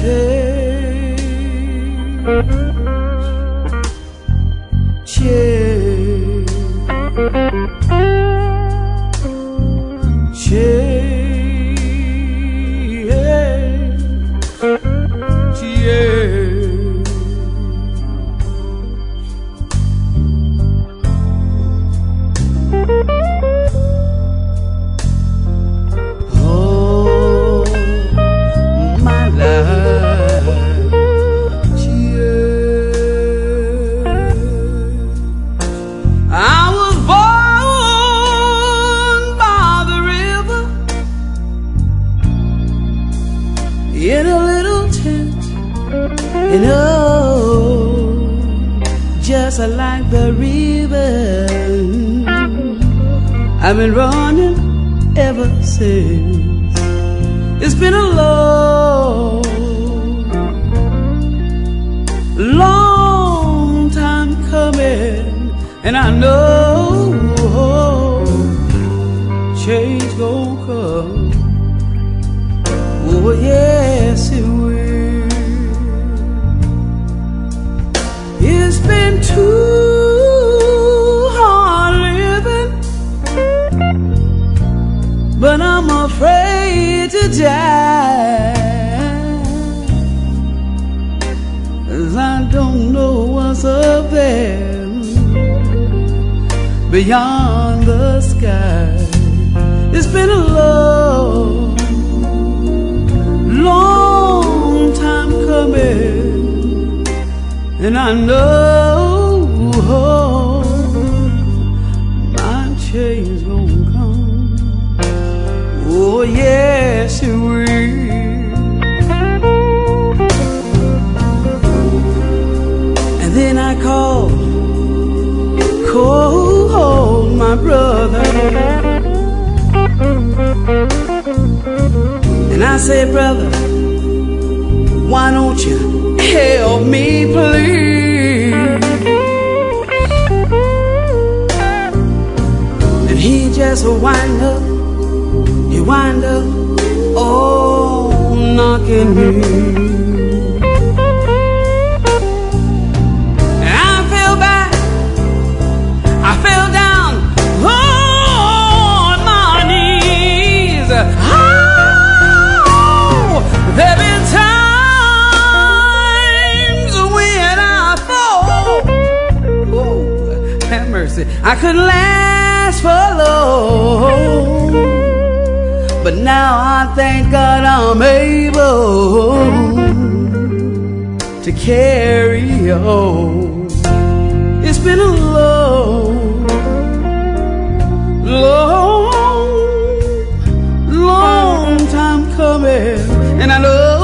In a little tent, and oh, just like the river, I've been running ever since. It's been a long time coming, and I know change gon' come. Oh yes it will. It's been too hard living, but I'm afraid to die, 'cause I don't know what's up there beyond the sky. It's been a long time coming, and I know my change gon' come. Oh yes it will. And then I called my brother, and I said, brother, why don't you help me please? And he just wind up, oh, knocking me. And I fell back, I fell down on my knees. There've been times when I fall, ooh, have mercy, I couldn't last for long, but now I thank God I'm able to carry on. It's been a long time coming, and I know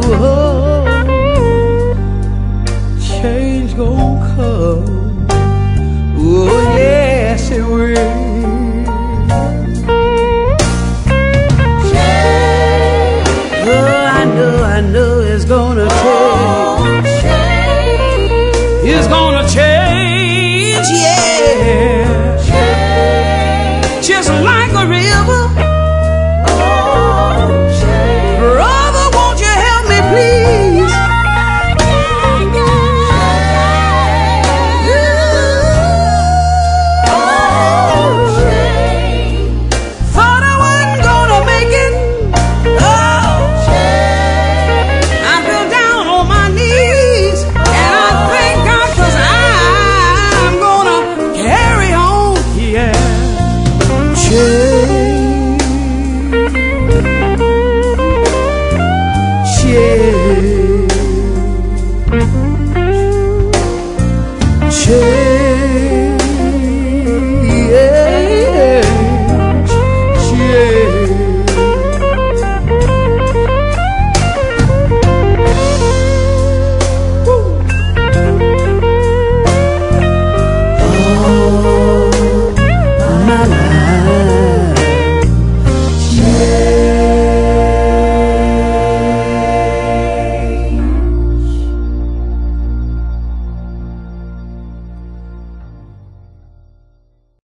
change gon' come. Oh yes it will. Oh, I know it's gonna